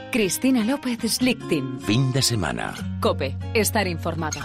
Cristina López Slichting. Fin de semana. COPE. Estar informado.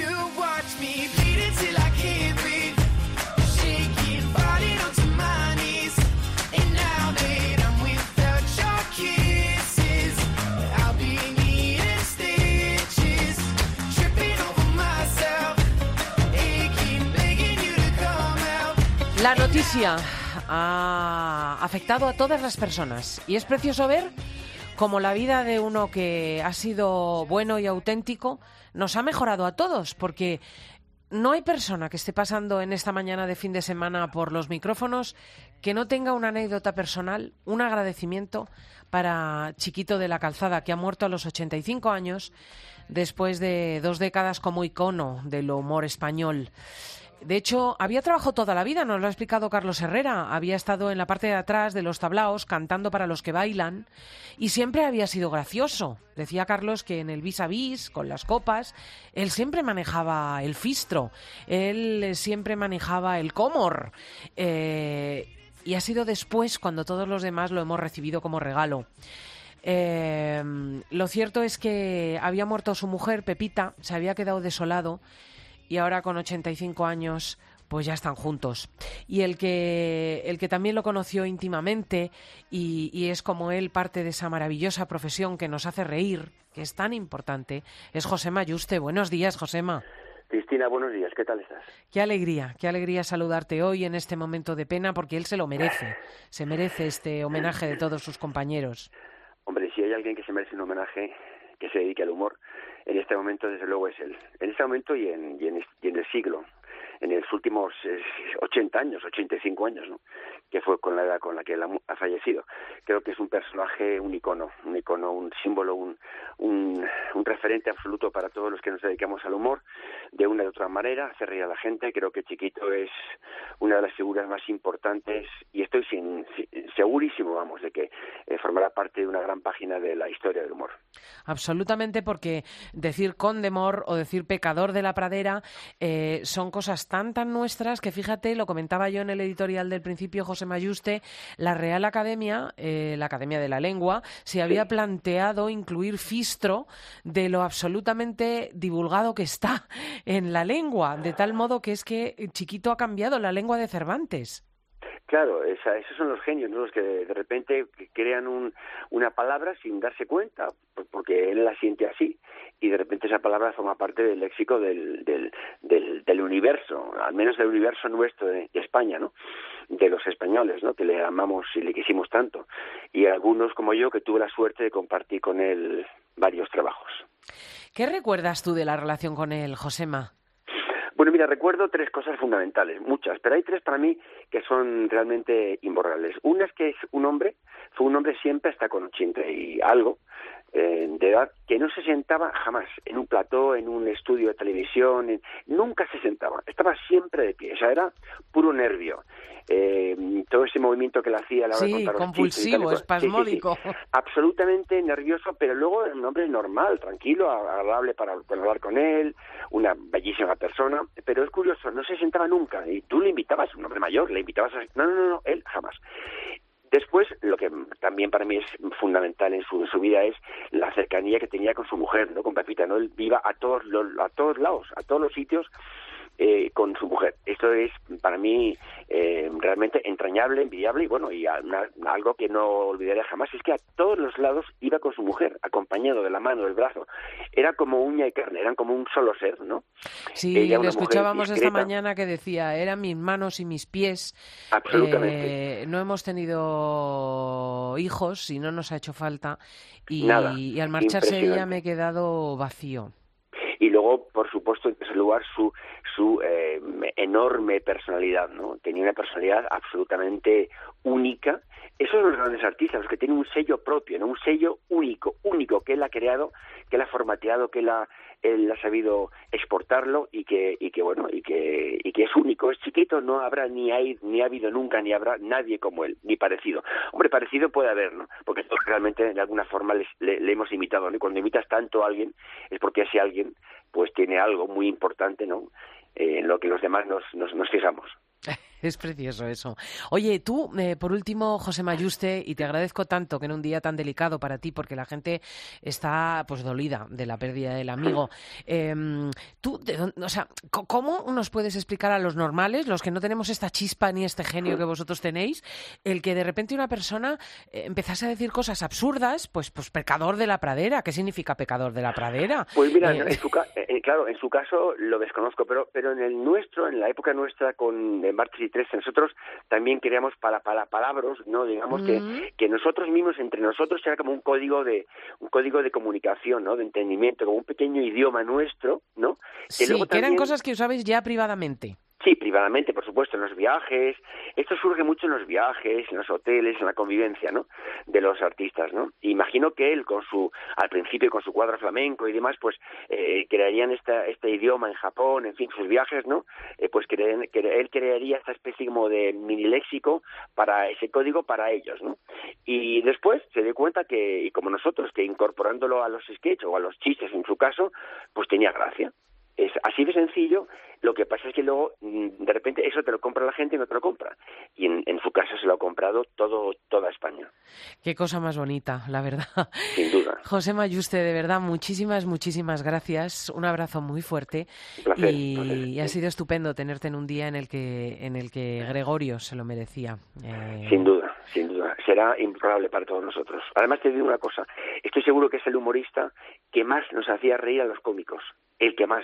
La noticia ha afectado a todas las personas y es precioso ver cómo la vida de uno que ha sido bueno y auténtico nos ha mejorado a todos, porque no hay persona que esté pasando en esta mañana de fin de semana por los micrófonos que no tenga una anécdota personal, un agradecimiento para Chiquito de la Calzada, que ha muerto a los 85 años después de 2 décadas como icono del humor español. De hecho, había trabajado toda la vida, nos lo ha explicado Carlos Herrera. Había estado en la parte de atrás de los tablaos cantando para los que bailan y siempre había sido gracioso. Decía Carlos que en el vis a vis, con las copas, él siempre manejaba el fistro, él siempre manejaba el comor. Y ha sido después cuando todos los demás lo hemos recibido como regalo. Lo cierto es que había muerto su mujer, Pepita, se había quedado desolado. Y ahora con 85 años pues ya están juntos. Y el que también lo conoció íntimamente y es como él parte de esa maravillosa profesión que nos hace reír, que es tan importante, es Josema Yuste. Buenos días, Josema. Cristina, buenos días. ¿Qué tal estás? Qué alegría saludarte hoy en este momento de pena, porque él se lo merece. Se merece este homenaje de todos sus compañeros. Hombre, si hay alguien que se merece un homenaje, que se dedique al humor, en este momento desde luego es él. En este momento y en el siglo, en los últimos 80 años, 85 años, ¿no? Que fue con la edad con la que él ha fallecido. Creo que es un personaje, un icono, un símbolo, un referente absoluto para todos los que nos dedicamos al humor, de una u otra manera, hacer reír a la gente. Creo que Chiquito es una de las figuras más importantes y estoy segurísimo, vamos, de que formará parte de una gran página de la historia del humor. Absolutamente, porque decir condemor o decir pecador de la pradera son cosas tan nuestras que, fíjate, lo comentaba yo en el editorial del principio, José Mayuste, la Real Academia, la Academia de la Lengua, se había planteado incluir fistro de lo absolutamente divulgado que está en la lengua, de tal modo que es que Chiquito ha cambiado la lengua de Cervantes. Claro, esos son los genios, ¿no? Los que de repente crean una palabra sin darse cuenta, porque él la siente así, y de repente esa palabra forma parte del léxico del universo, al menos del universo nuestro de España, ¿no? De los españoles, ¿no? Que le amamos y le quisimos tanto. Y algunos como yo que tuve la suerte de compartir con él varios trabajos. ¿Qué recuerdas tú de la relación con él, Josema? Bueno, mira, recuerdo 3 cosas fundamentales, muchas, pero hay 3 para mí que son realmente imborrables. Una es que fue un hombre siempre hasta con 80 y algo de edad, que no se sentaba jamás en un plató, en un estudio de televisión, nunca se sentaba, estaba siempre de pie, o sea, era puro nervio. Todo ese movimiento que le hacía a la hora de contar los compulsivo, chistes, espasmódico. Sí. Absolutamente nervioso, pero luego era un hombre normal, tranquilo, agradable para hablar con él, una bellísima persona, pero es curioso, no se sentaba nunca, y tú le invitabas, un hombre mayor, le invitabas a... No, él jamás. Después, lo que también para mí es fundamental en su vida es la cercanía que tenía con su mujer, ¿no? Con Pepita, ¿no? Él iba a todos lados, a todos los sitios, con su mujer. Esto es para mí realmente entrañable, envidiable y bueno, y algo que no olvidaré jamás es que a todos los lados iba con su mujer, acompañado de la mano, del brazo. Era como uña y carne, eran como un solo ser, ¿no? Sí, le escuchábamos esta mañana que decía, eran mis manos y mis pies. Absolutamente. No hemos tenido hijos y no nos ha hecho falta y al marcharse ella me he quedado vacío. Y luego, por supuesto, en tercer lugar, su enorme personalidad, ¿no? Tenía una personalidad absolutamente única. Esos son los grandes artistas, los que tienen un sello propio, ¿no? Un sello único, que él ha creado, que él ha formateado, que él ha sabido exportarlo y que es único, es Chiquito, no habrá ni ha habido nunca ni habrá nadie como él, ni parecido. Hombre, parecido puede haber, ¿no? Porque todos realmente de alguna forma le hemos imitado, ¿no? Y cuando imitas tanto a alguien es porque ese alguien pues tiene algo muy importante, ¿no? En lo que los demás nos fijamos. Es precioso eso. Oye, tú, por último, José Mayuste, y te agradezco tanto que en un día tan delicado para ti, porque la gente está pues dolida de la pérdida del amigo. Tú, ¿cómo nos puedes explicar a los normales, los que no tenemos esta chispa ni este genio que vosotros tenéis, el que de repente una persona empezase a decir cosas absurdas, pues pecador de la pradera? ¿Qué significa pecador de la pradera? Pues mira, claro, en su caso lo desconozco, pero en el nuestro, en la época nuestra con Martes y Trece, nosotros también creamos palabras, ¿no? Digamos que nosotros mismos, entre nosotros, era como un código de comunicación, ¿no? De entendimiento, como un pequeño idioma nuestro, ¿no? Sí, luego también... que eran cosas que usabais ya privadamente. Sí, privadamente, por supuesto, en los viajes. Esto surge mucho en los viajes, en los hoteles, en la convivencia, ¿no? De los artistas, ¿no? Imagino que él, al principio con su cuadro flamenco y demás, pues crearían este idioma en Japón, en fin, sus viajes, ¿no? Pues él crearía esta especie como de mini léxico para ese código para ellos, ¿no? Y después se dio cuenta que, y como nosotros, que incorporándolo a los sketches o a los chistes en su caso, pues tenía gracia. Es así de sencillo. Lo que pasa es que luego, de repente, eso te lo compra la gente y no te lo compra. Y en su caso se lo ha comprado toda España. Qué cosa más bonita, la verdad. Sin duda. José Mayuste, de verdad, muchísimas gracias. Un abrazo muy fuerte. Un placer, y ha sido estupendo tenerte en un día en el que Gregorio se lo merecía. Sin duda. Será improbable para todos nosotros. Además, te digo una cosa. Estoy seguro que es el humorista que más nos hacía reír a los cómicos. El que más.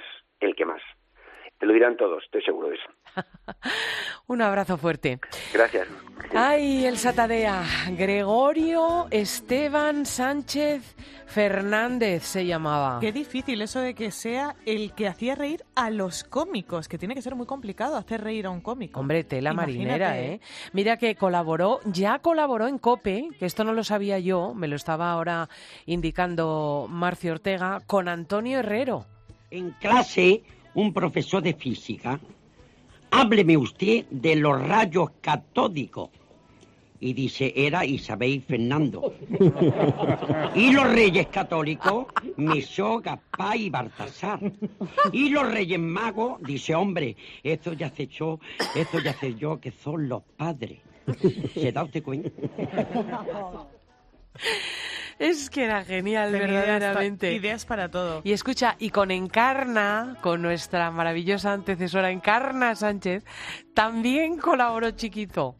Te lo dirán todos, estoy seguro de eso. Un abrazo fuerte. Gracias. Ay, Elsa Tadea. Gregorio Esteban Sánchez Fernández se llamaba. Qué difícil eso de que sea el que hacía reír a los cómicos, que tiene que ser muy complicado hacer reír a un cómico. Hombre, tela marinera, ¿eh? Mira que ya colaboró en COPE, que esto no lo sabía yo, me lo estaba ahora indicando Marcio Ortega, con Antonio Herrero. En clase, un profesor de física, hábleme usted de los rayos catódicos. Y dice, era Isabel Fernando. Y los reyes católicos, Mesó, Gaspar y Baltasar. Y los reyes magos, dice, hombre, esto ya sé yo, que son los padres. ¿Se da usted cuenta? Es que era genial, verdaderamente. Ideas para todo. Y escucha, y con Encarna, con nuestra maravillosa antecesora Encarna Sánchez, también colaboró Chiquito.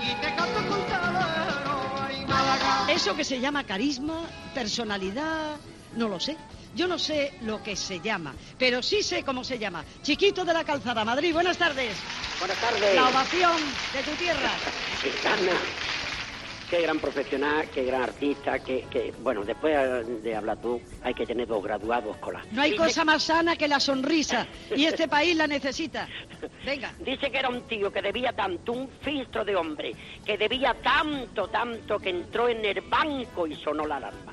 Eso que se llama carisma, personalidad, no lo sé. Yo no sé lo que se llama, pero sí sé cómo se llama. Chiquito de la Calzada, Madrid. Buenas tardes. Buenas tardes. La ovación de tu tierra. Encarna. Qué gran profesional, qué gran artista, bueno, después de hablar tú, hay que tener 2 graduados escolares. No hay cosa más sana que la sonrisa, y este país la necesita. Venga. Dice que era un tío que debía tanto, un filtro de hombre, que debía tanto, que entró en el banco y sonó la alarma.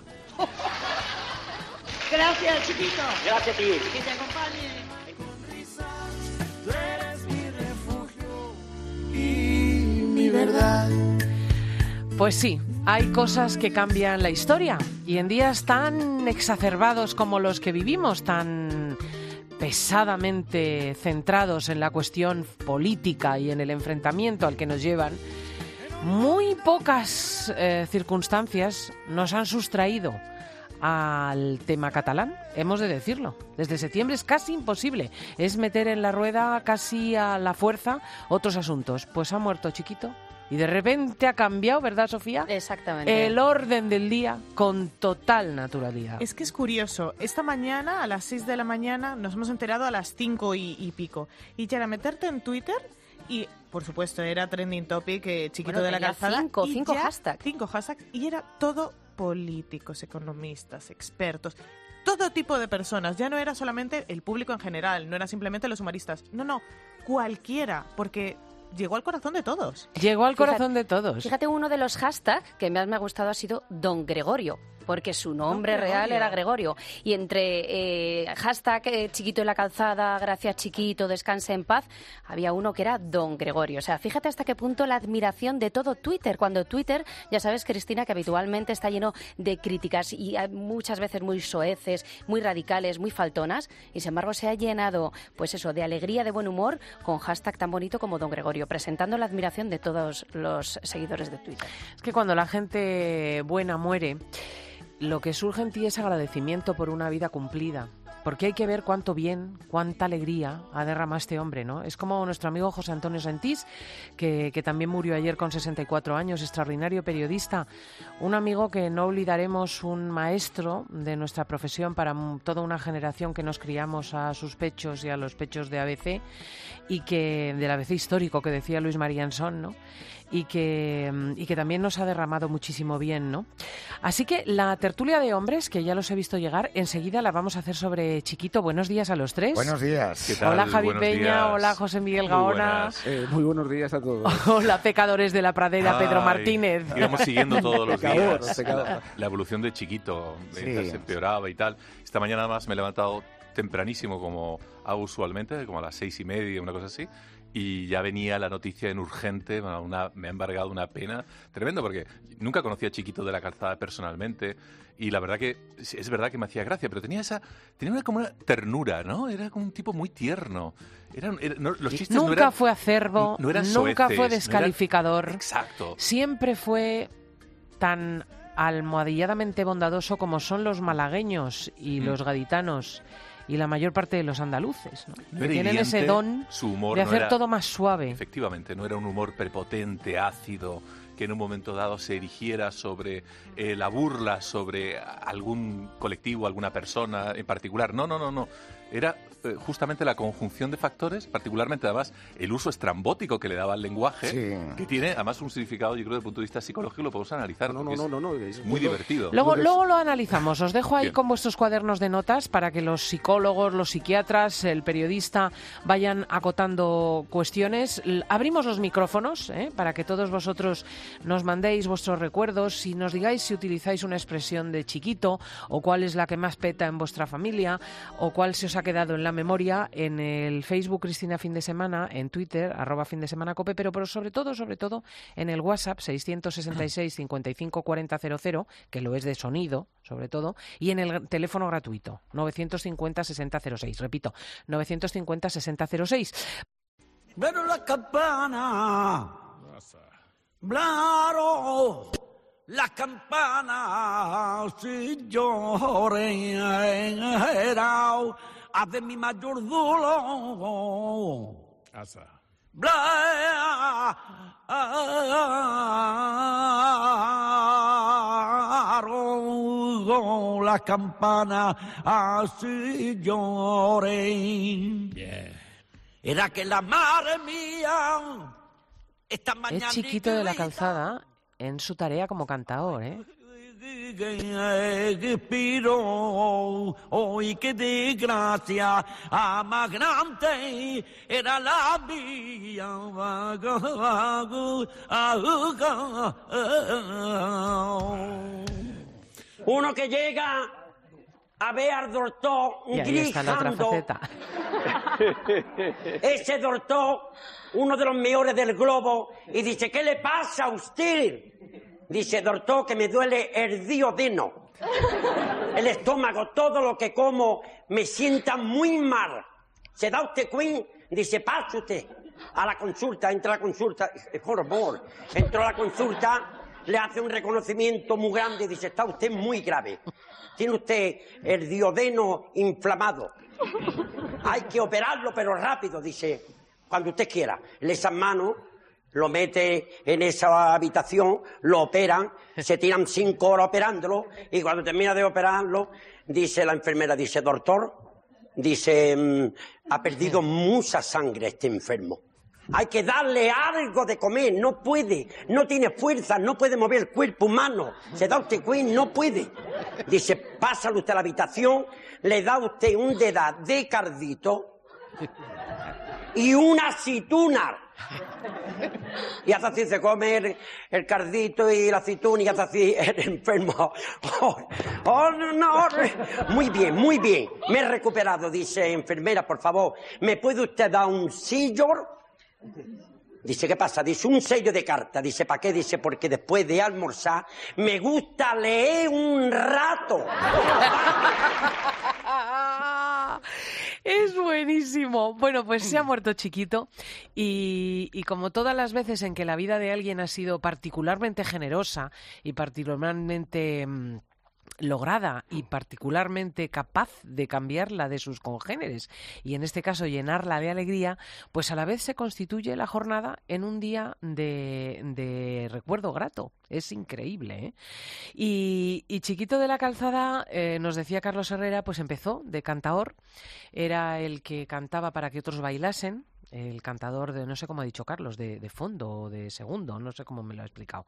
Gracias, Chiquito. Gracias a ti. Que te acompañe. Tú eres mi refugio y mi verdad. Pues sí, hay cosas que cambian la historia y en días tan exacerbados como los que vivimos, tan pesadamente centrados en la cuestión política y en el enfrentamiento al que nos llevan, muy pocas circunstancias nos han sustraído al tema catalán, hemos de decirlo. Desde septiembre es casi imposible, es meter en la rueda casi a la fuerza otros asuntos. Pues ha muerto Chiquito. Y de repente ha cambiado, ¿verdad, Sofía? Exactamente. El orden del día con total naturalidad. Es que es curioso. Esta mañana, a las 6 de la mañana, nos hemos enterado a las 5 y pico. Y ya era meterte en Twitter y, por supuesto, era trending topic, Chiquito de la Calzada. 5 hashtags. 5 hashtags. Y era todo políticos, economistas, expertos. Todo tipo de personas. Ya no era solamente el público en general. No era simplemente los humoristas. No. Cualquiera. Porque... llegó al corazón de todos. Llegó al corazón de todos. Fíjate, uno de los hashtags que más me ha gustado ha sido Don Gregorio. porque su nombre real era Gregorio. Y entre hashtag Chiquito en la calzada, gracias Chiquito, descanse en paz, había uno que era Don Gregorio. O sea, fíjate hasta qué punto la admiración de todo Twitter, cuando Twitter, ya sabes, Cristina, que habitualmente está lleno de críticas y muchas veces muy soeces, muy radicales, muy faltonas, y sin embargo se ha llenado, pues eso, de alegría, de buen humor, con hashtag tan bonito como Don Gregorio, presentando la admiración de todos los seguidores de Twitter. Es que cuando la gente buena muere, lo que surge en ti es agradecimiento por una vida cumplida. Porque hay que ver cuánto bien, cuánta alegría ha derramado este hombre, ¿no? Es como nuestro amigo José Antonio Sentís, que también murió ayer con 64 años, extraordinario periodista. Un amigo que no olvidaremos, un maestro de nuestra profesión para toda una generación que nos criamos a sus pechos y a los pechos de ABC, y que del ABC histórico, que decía Luis Marianson, ¿no? Y que también nos ha derramado muchísimo bien, ¿no? Así que la tertulia de hombres, que ya los he visto llegar, enseguida la vamos a hacer sobre Chiquito. Buenos días a los tres. Buenos días. ¿Qué tal? Hola Javi Buenos Peña, días. hola José Miguel Gaona. Muy buenos días a todos. Hola Pecadores de la Pradera, Pedro Martínez. Íbamos siguiendo todos los días Pecador. la evolución de Chiquito, Sí. mientras se empeoraba y tal. Esta mañana además me he levantado tempranísimo, como hago usualmente, como a las 6:30, una cosa así. Y ya venía la noticia en urgente, me ha embargado una pena tremendo, porque nunca conocía a Chiquito de la Calzada personalmente, y la verdad que es verdad que me hacía gracia, pero tenía como una ternura, ¿no? Era como un tipo muy tierno. Los chistes Nunca no eran, fue acerbo, no eran nunca soeces, fue no descalificador. eran- exacto. Siempre fue tan almohadilladamente bondadoso como son los malagueños y los gaditanos y la mayor parte de los andaluces, ¿no? No Que era tienen hiriente, ese don su humor de no hacer era- todo más suave. Efectivamente, no era un humor prepotente, ácido, que en un momento dado se erigiera sobre la burla sobre algún colectivo, alguna persona en particular. No. Era justamente la conjunción de factores, particularmente además el uso estrambótico que le daba al lenguaje, Sí. que tiene además un significado, yo creo, desde el punto de vista psicológico, lo podemos analizar. No, porque es es muy divertido. Luego lo analizamos. Os dejo ahí Bien. con vuestros cuadernos de notas para que los psicólogos, los psiquiatras, el periodista vayan acotando cuestiones. Abrimos los micrófonos para que todos vosotros nos mandéis vuestros recuerdos y nos digáis si utilizáis una expresión de Chiquito o cuál es la que más peta en vuestra familia o cuál se os ha quedado en la memoria en el Facebook Cristina Fin de Semana, en Twitter, @findesemanacope, pero sobre todo en el WhatsApp 666 55 40 00, que lo es de sonido, sobre todo, y en el teléfono gratuito, 950 60 06. Repito, 950 60 06. Pero la campana, claro, la campana, si llorera, ave mi mayor dolor. Claro, la campana, así lloré. Era que la madre mía esta mañana Es Chiquito de la Calzada en su tarea como cantador, ¿eh? expiró, hoy qué desgracia, más grande era la mía. Uno que llega a ver al doctor Y ahí está la otra gritando. faceta. Ese doctor, uno de los mejores del globo, y dice, ¿qué le pasa a usted? Dice, doctor, que me duele el duodeno, el estómago, todo lo que como me sienta muy mal. ¿Se da usted cuenta? Dice, pase usted a la consulta, entra a la consulta, por favor, entró a la consulta, le hace un reconocimiento muy grande y dice, está usted muy grave. Tiene usted el duodeno inflamado. Hay que operarlo, pero rápido, dice, cuando usted quiera. Le echa mano, lo mete en esa habitación, lo operan, se tiran 5 horas operándolo, y cuando termina de operarlo, dice la enfermera, dice, doctor, dice, ha perdido mucha sangre este enfermo. Hay que darle algo de comer, no puede, no tiene fuerza, no puede mover el cuerpo humano. Se da usted cuenta, no puede. Dice, pásale usted a la habitación, le da usted un dedal de cardito y una aceituna. Y hace así, se come el cardito y la aceituna y hace así el enfermo. Oh, no. Muy bien, muy bien. Me he recuperado, dice, enfermera, por favor, ¿me puede usted dar un sello? Dice, ¿qué pasa? Dice, un sello de carta. Dice, ¿para qué? Dice, porque después de almorzar me gusta leer un rato. Es buenísimo. Bueno, pues se ha muerto Chiquito y como todas las veces en que la vida de alguien ha sido particularmente generosa y particularmente lograda y particularmente capaz de cambiar la de sus congéneres y en este caso llenarla de alegría, pues a la vez se constituye la jornada en un día de recuerdo grato. Es increíble, ¿eh? Y Chiquito de la Calzada, nos decía Carlos Herrera, pues empezó de cantaor, era el que cantaba para que otros bailasen, el cantador de, no sé cómo ha dicho Carlos, de fondo o de segundo, no sé cómo me lo ha explicado.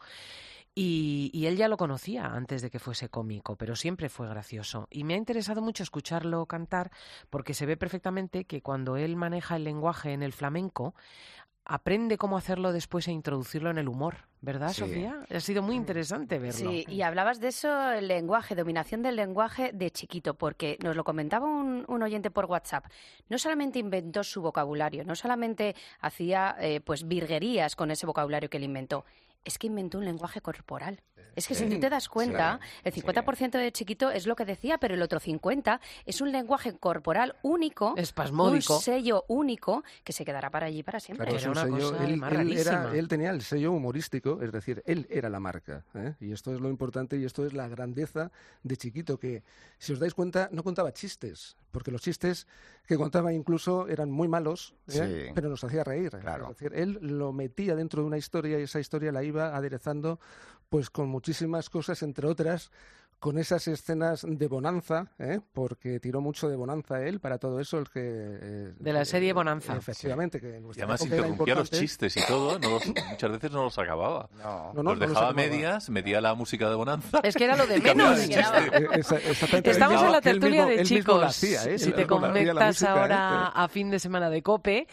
Y él ya lo conocía antes de que fuese cómico, pero siempre fue gracioso. Y me ha interesado mucho escucharlo cantar porque se ve perfectamente que cuando él maneja el lenguaje en el flamenco, aprende cómo hacerlo después e introducirlo en el humor. ¿Verdad, Sí. Sofía? Ha sido muy interesante verlo. Sí, y hablabas de eso, el lenguaje, dominación del lenguaje de Chiquito, porque nos lo comentaba un oyente por WhatsApp. No solamente inventó su vocabulario, no solamente hacía pues virguerías con ese vocabulario que él inventó, es que inventó un lenguaje corporal. Es que si tú te das cuenta, el 50% de Chiquito es lo que decía, pero el otro 50% es un lenguaje corporal único, espasmódico, un sello único que se quedará para allí para siempre. Claro, es un sello, él tenía el sello humorístico, es decir, él era la marca, ¿eh? Y esto es lo importante y esto es la grandeza de Chiquito, que si os dais cuenta no contaba chistes, porque los chistes que contaba incluso eran muy malos, ¿eh? Sí. Pero nos hacía reír. Claro. Es decir, él lo metía dentro de una historia y esa historia la iba aderezando pues con muchísimas cosas, entre otras con esas escenas de Bonanza, ¿eh? Porque tiró mucho de Bonanza él para todo eso, el que de la serie Bonanza. Efectivamente, que en Y nuestra además época era interrumpía los importante. chistes y todo, muchas veces no los acababa. No, los los dejaba a acababa. medias, metía la música de Bonanza. Es que era lo de y cambiaba menos. el chiste. Estamos en la tertulia de él mismo chicos. lo hacía, ¿eh? Si te Él mismo lo hacía la conectas música, ahora a fin de semana de COPE,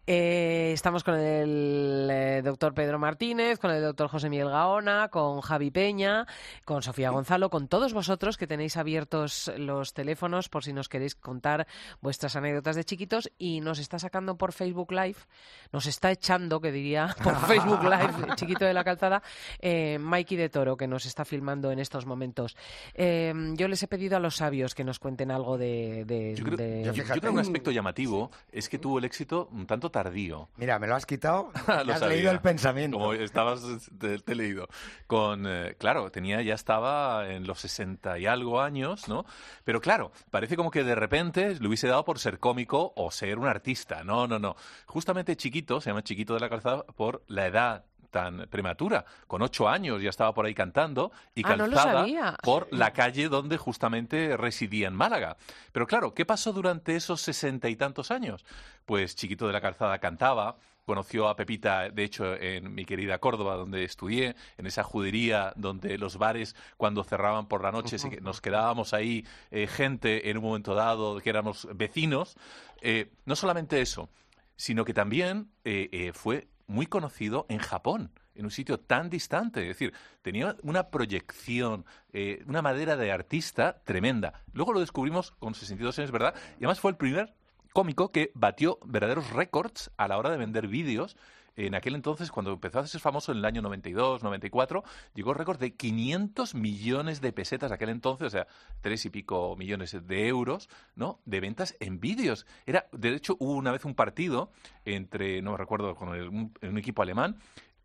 estamos con el doctor Pedro Martínez, con el doctor José Miguel Gaona, con Javi Peña, con Sofía Gonzalo, con todos vosotros que tenéis abiertos los teléfonos por si nos queréis contar vuestras anécdotas de chiquitos, y nos está sacando por Facebook Live, nos está echando, que diría, por Facebook Live, Chiquito de la Calzada, Mikey de Toro, que nos está filmando en estos momentos. Yo les he pedido a los sabios que nos cuenten algo de... Yo creo que un aspecto llamativo es que tuvo el éxito un tanto tardío. Mira, me lo has quitado, Lo me has sabía. leído el pensamiento. Como estabas, te he leído. Claro, ya estaba en los 60 y algo años, ¿no? Pero claro, parece como que de repente le hubiese dado por ser cómico o ser un artista. No. Justamente Chiquito, se llama Chiquito de la Calzada por la edad tan prematura. Con 8 años ya estaba por ahí cantando y no lo Calzada sabía. por la calle donde justamente residía en Málaga. Pero claro, ¿qué pasó durante esos 60 y tantos años? Pues Chiquito de la Calzada cantaba, conoció a Pepita, de hecho, en mi querida Córdoba, donde estudié, en esa judería donde los bares, cuando cerraban por la noche, nos quedábamos ahí, gente en un momento dado, que éramos vecinos. No solamente eso, sino que también fue muy conocido en Japón, en un sitio tan distante. Es decir, tenía una proyección, una madera de artista tremenda. Luego lo descubrimos con 62 años, ¿verdad? Y además fue el primer cómico que batió verdaderos récords a la hora de vender vídeos. En aquel entonces, cuando empezó a ser famoso en el año 92, 94, llegó el récord de 500 millones de pesetas aquel entonces, o sea, 3 y pico millones de euros, ¿no?, de ventas en vídeos. De hecho, hubo una vez un partido entre, no me recuerdo, con un equipo alemán,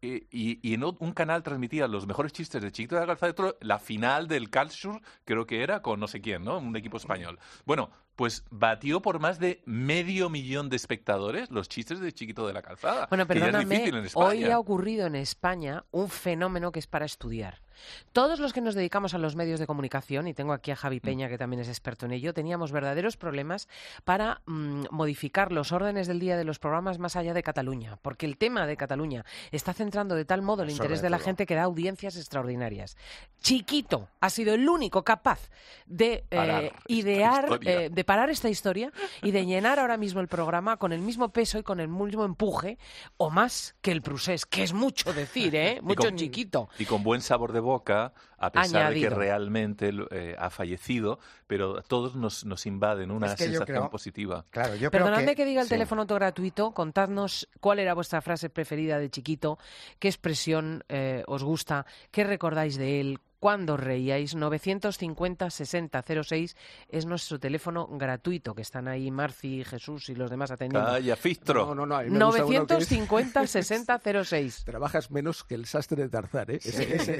y en un canal transmitía los mejores chistes de Chiquito de la Calzada, la final del Karlsruhe, creo que era, con no sé quién, ¿no?, un equipo español. Bueno, pues batió por más de 500.000 de espectadores los chistes de Chiquito de la Calzada. Bueno, que ya es perdóname, difícil en España. hoy ha ocurrido en España un fenómeno que es para estudiar. Todos los que nos dedicamos a los medios de comunicación, y tengo aquí a Javi Peña, que también es experto en ello, teníamos verdaderos problemas para modificar los órdenes del día de los programas más allá de Cataluña, porque el tema de Cataluña está centrando de tal modo el interés de la gente que da audiencias extraordinarias. Chiquito ha sido el único capaz de idear, de parar esta historia y de llenar ahora mismo el programa con el mismo peso y con el mismo empuje, o más que el Prusés, que es mucho decir, mucho chiquito. Y con buen sabor de boca, a pesar de que Añadido. realmente ha fallecido, pero a todos nos invaden una sensación positiva. Claro, yo Perdonadme creo que diga el teléfono gratuito, contadnos cuál era vuestra frase preferida de chiquito, qué expresión os gusta, qué recordáis de él, cuándo reíais. 950-60-06 es nuestro teléfono gratuito, que están ahí Marci, Jesús y los demás atendiendo. ¡Calla, Fistro! No, 950-60-06. Trabajas menos que el sastre de Tarzán, ¿eh?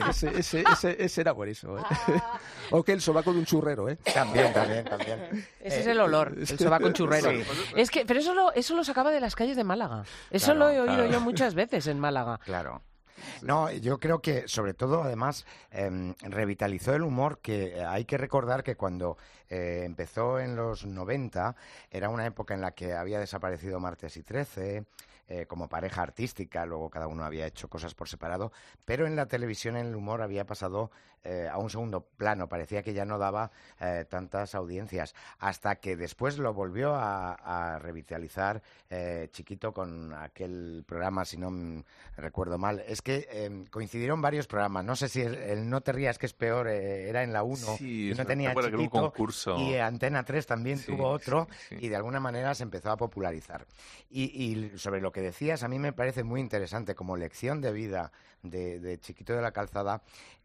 Ese era buenísimo, ¿eh? O que el sobaco de un churrero, ¿eh? También. Ese es el olor, el sobaco churrero. Sí. Es que, pero eso lo sacaba de las calles de Málaga. Eso lo he oído yo muchas veces en Málaga. Claro. No, yo creo que sobre todo además revitalizó el humor, que hay que recordar que cuando empezó en los 90 era una época en la que había desaparecido Martes y 13 como pareja artística, luego cada uno había hecho cosas por separado, pero en la televisión el humor había pasado a un segundo plano, parecía que ya no daba tantas audiencias, hasta que después lo volvió a revitalizar Chiquito con aquel programa, si no recuerdo mal. Es que coincidieron varios programas, no sé si el No te rías que es peor era en la 1, sí, y no tenía Chiquito, un concurso. Y Antena 3 también tuvo otro, sí. Y de alguna manera se empezó a popularizar. Y sobre lo que decías, a mí me parece muy interesante como lección de vida de Chiquito de la Calzada,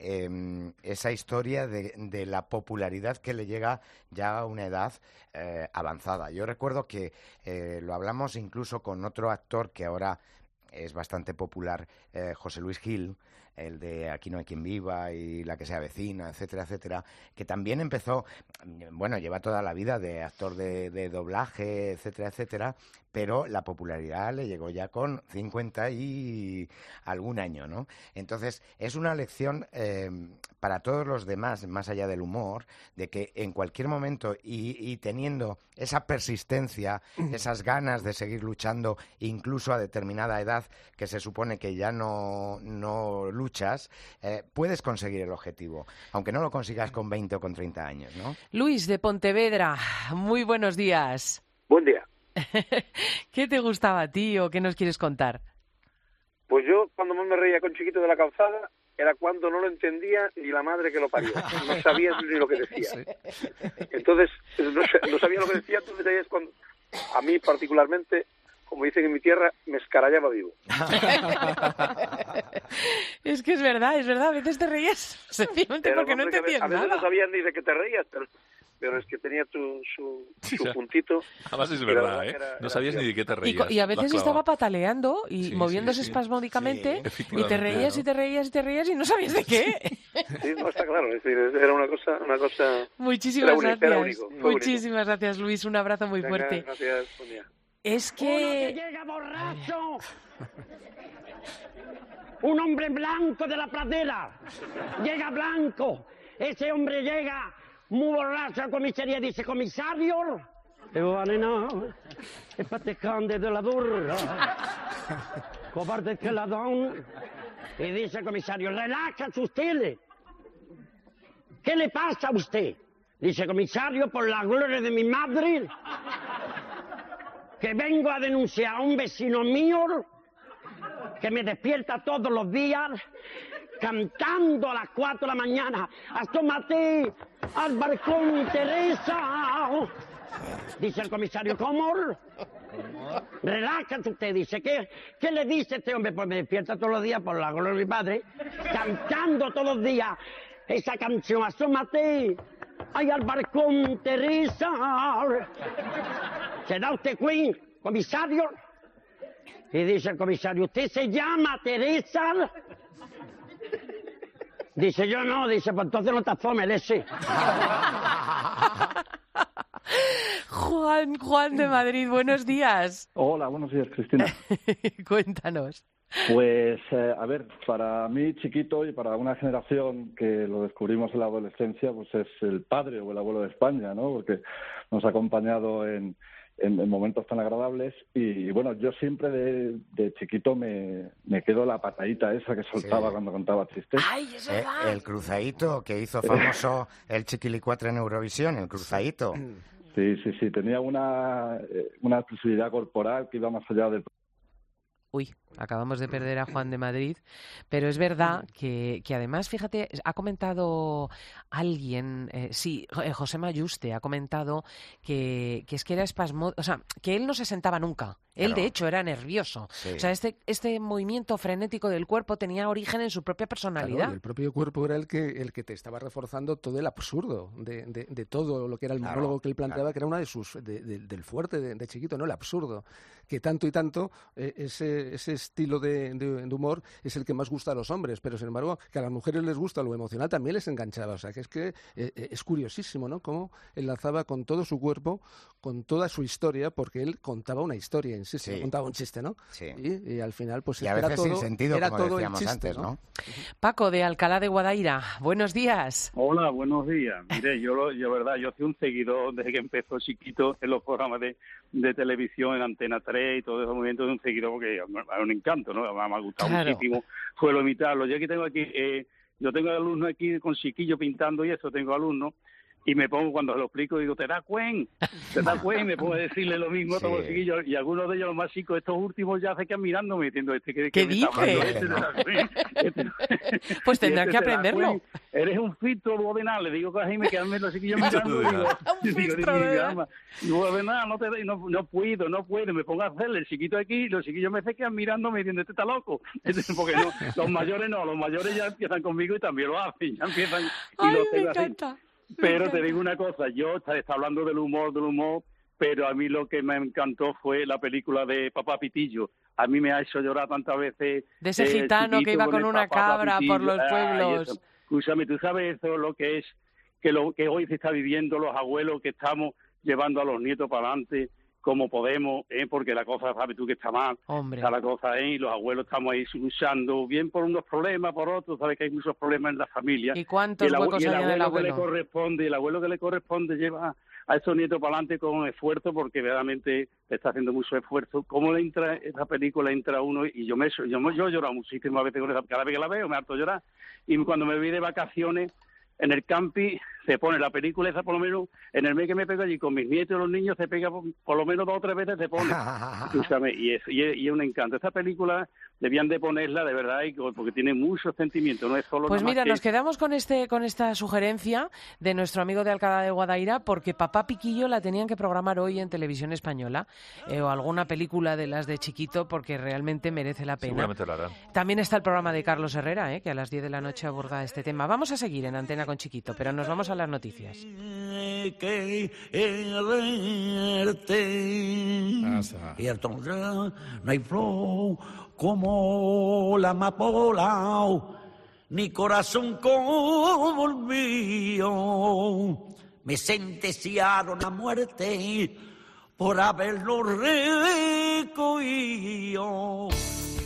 esa historia de la popularidad que le llega ya a una edad avanzada. Yo recuerdo que lo hablamos incluso con otro actor que ahora es bastante popular, José Luis Gil, el de Aquí no hay quien viva y La que se avecina, etcétera, etcétera, que también empezó, bueno, lleva toda la vida de actor de doblaje, etcétera, etcétera, pero la popularidad le llegó ya con 50 y algún año, ¿no? Entonces, es una lección para todos los demás, más allá del humor, de que en cualquier momento y teniendo esa persistencia, esas ganas de seguir luchando, incluso a determinada edad que se supone que ya no luchas, puedes conseguir el objetivo, aunque no lo consigas con 20 o con 30 años, ¿no? Luis de Pontevedra, muy buenos días. Buen día. ¿Qué te gustaba a ti o qué nos quieres contar? Pues yo cuando más me reía con Chiquito de la Calzada era cuando no lo entendía ni la madre que lo parió. No sabía ni lo que decía. Entonces, no sabía lo que decía, entonces ahí es cuando, a mí particularmente, como dicen en mi tierra, me escarallaba vivo. Es que es verdad, a veces te reías sencillamente pero, porque no entendías a veces nada. no sabías ni de qué te reías, pero es que tenía su puntito. Además es verdad, no sabías ni de qué te reías. Y a veces estaba pataleando y moviéndose espasmódicamente y te reías y te reías y te reías y no sabías de qué. Sí, no, está claro, es decir, era una cosa... Muchísimas gracias. Era único, Muchísimas gracias, Luis, un abrazo muy fuerte. Gracias, buen día. Es que... Uno que llega borracho, un hombre blanco de la pradera, llega blanco, ese hombre llega muy borracho a la comisaría y dice, comisario, no, es patecante de la burra, cobarde que la don, y dice el comisario, relájese usted, ¿qué le pasa a usted? Dice, comisario, por la gloria de mi madre, que vengo a denunciar a un vecino mío que me despierta todos los días cantando a las 4 de la mañana. Asómate al balcón, Teresa. Dice el comisario, ¿cómo? Relájate usted, dice. ¿Qué le dice este hombre? Pues me despierta todos los días por la gloria de mi padre, cantando todos los días esa canción. Asómate ay al balcón, Teresa. ¿Se da usted cuenta, comisario? Y dice el comisario, ¿usted se llama Teresa? Dice, yo no. Dice, pues entonces no te asomes, ese. Juan de Madrid, buenos días. Hola, buenos días, Cristina. Cuéntanos. Pues, a ver, para mí, Chiquito, y para una generación que lo descubrimos en la adolescencia, pues es el padre o el abuelo de España, ¿no? Porque nos ha acompañado en momentos tan agradables y bueno, yo siempre de chiquito me quedo la patadita esa que soltaba cuando contaba chistes. ¡Ay, es verdad! El cruzadito que hizo famoso el Chiquilicuatre en Eurovisión, el cruzadito. Sí. Tenía una expresividad corporal que iba más allá del... Uy, acabamos de perder a Juan de Madrid, pero es verdad que además, fíjate, ha comentado alguien, José Mayuste ha comentado que es que era espasmoso, o sea, que él no se sentaba nunca. Él, de hecho, era nervioso. Sí. O sea, este movimiento frenético del cuerpo tenía origen en su propia personalidad. Claro, el propio cuerpo era el que te estaba reforzando todo el absurdo de todo lo que era el monólogo que él planteaba, que era una de sus del fuerte de Chiquito, ¿no? El absurdo. Que tanto y tanto ese estilo de humor es el que más gusta a los hombres, pero sin embargo que a las mujeres les gusta lo emocional también les enganchaba. O sea, que es curiosísimo, ¿no? Cómo enlazaba con todo su cuerpo, con toda su historia, porque él contaba una historia, insisto, contaba un chiste, ¿no? Sí. Y al final, pues y a veces era todo, sin sentido, era como todo decíamos el chiste, antes, ¿no? Paco, de Alcalá de Guadaira, buenos días. Hola, buenos días. Mire, yo soy un seguidor desde que empezó Chiquito en los programas de televisión, en Antena 3 y todo ese movimiento, de un seguidor porque es un encanto, ¿no? Me ha gustado muchísimo, fue lo imitarlo. Yo aquí tengo yo tengo alumnos aquí con Chiquillo pintando y eso, tengo alumnos, y me pongo, cuando se lo explico, digo, ¿te das cuenta? Me pongo a decirle lo mismo a todos los chiquillos, y algunos de ellos, los más chicos, estos últimos ya se quedan mirándome, diciendo, ¿qué dices? Pues tendrán que aprenderlo. Eres un filtro bodenal, le digo casi, me quedan los chiquillos mirando, digo, no puedo, me pongo a hacerle el chiquito aquí, y los chiquillos me se quedan mirándome, diciendo, este está loco, porque los mayores ya empiezan conmigo y también lo hacen, ya empiezan, y los tengo así. Pero te digo una cosa, yo está hablando del humor, pero a mí lo que me encantó fue la película de Papá Pitillo. A mí me ha hecho llorar tantas veces. De ese gitano que iba con una cabra por los pueblos. Escúchame, ¿tú sabes eso lo que es? Que lo que hoy se está viviendo los abuelos, que estamos llevando a los nietos para adelante como podemos, porque la cosa, sabes tú, que está mal. Hombre. Está la cosa y los abuelos estamos ahí luchando, bien por unos problemas, por otros, sabes que hay muchos problemas en la familia. ¿Y cuántos huecos hay en el abuelo? El abuelo que le corresponde lleva a estos nietos para adelante con esfuerzo, porque verdaderamente está haciendo mucho esfuerzo. ¿Cómo le entra esa película? Entra uno y yo he llorado muchísimas veces con esa, cada vez que la veo me harto llorar. Y cuando me voy de vacaciones en el camping, se pone la película esa, por lo menos en el mes que me pego allí con mis nietos y los niños, se pega por lo menos 2 o 3 veces, se pone. Escúchame, y es un encanto. Esta película debían de ponerla de verdad, porque tiene muchos sentimientos, no es solo... Pues mira, nos quedamos con esta sugerencia de nuestro amigo de Alcalá de Guadaira, porque Papá Piquillo la tenían que programar hoy en Televisión Española, o alguna película de las de Chiquito, porque realmente merece la pena. Seguramente lo harán. También está el programa de Carlos Herrera, que a las 10 de la noche aborda este tema. Vamos a seguir en Antena con Chiquito, pero nos vamos a las noticias. Y entonces no hay flor como la amapola, ni corazón como el mío. Me sentenciaron a muerte por haberlo recogido.